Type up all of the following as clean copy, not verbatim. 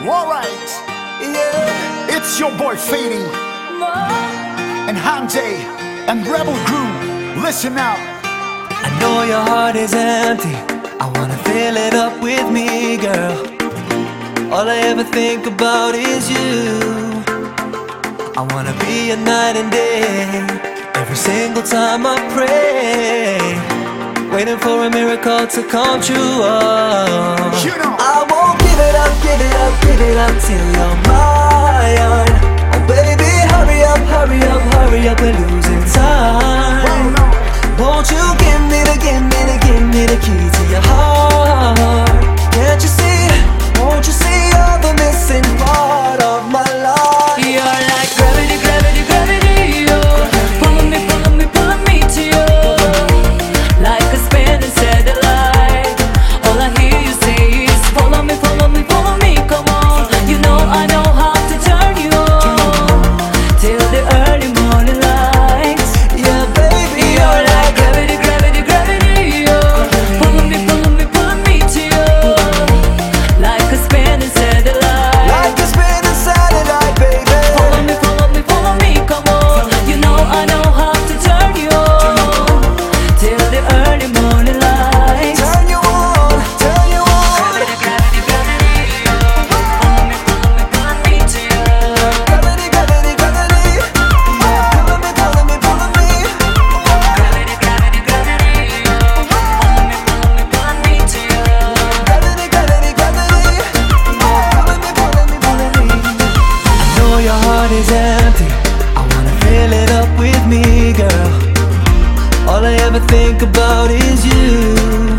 Alright, yeah, it's your boy Fady and Hanjay and Rebel Crew. Listen up. I know your heart is empty. I wanna fill it up with me, girl. All I ever think about is you. I wanna be your night and day. Every single time I pray, waiting for a miracle to come true. Oh. You know. I won't give it up, give it up, give it up till you're mine. Oh baby, hurry up, hurry up, hurry up, we're losing time. Won't you give me the key to your heart? Can't you see, won't you see you're the missing part of my life? You're like gravity, gravity, gravity, oh. Pulling me, pulling me, pulling me to you. Like a spinning satellite. All I hear you say is follow me, follow me, follow me, come on. You know I know how to turn you on till the early morning lights. Yeah baby, You're like gravity, gravity, gravity, oh. Pulling me, pulling me, pulling me to you. Like a spinning satellite. like a spinning satellite, baby. Follow me, follow me, follow me, come on. You know I know how to turn you on till the early morning lights. Turn you on, turn you on. Gravity, gravity, gravity, oh. Follow me, follow me to you. Gravity, gravity, gravity. Yeah, pulling me, pulling me, pulling me. Gravity, gravity, gravity, oh. Follow me, pulling me to you. Gravity, gravity, gravity. Yeah, pulling me, pulling me, pulling me. I know your heart is empty. I wanna fill it up with me, girl. All I ever think about is you.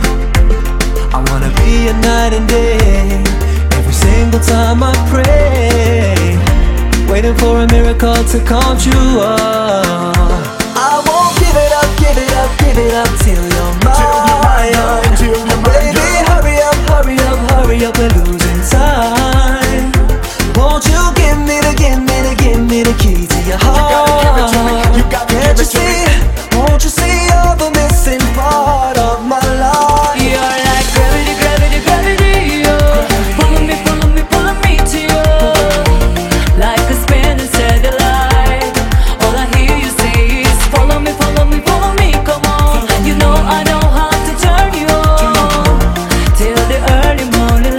I wanna be your night and day. Every single time I pray, waiting for a miracle to come true. Oh. I won't give it up, give it up, give it up till you're mine. Till you're mine, Baby, girl. hurry up, hurry up, hurry up, we're losing time. Won't you give me the key to your heart? give it to me, you gotta Can't give you it to me. see, won't you see you're the missing part of my life? You're like gravity, gravity, gravity, oh. Pulling me, pulling me, pulling me to you. Like a spinning satellite. All I hear you say is follow me, follow me, follow me, come on. You know I know how to turn you on till the early morning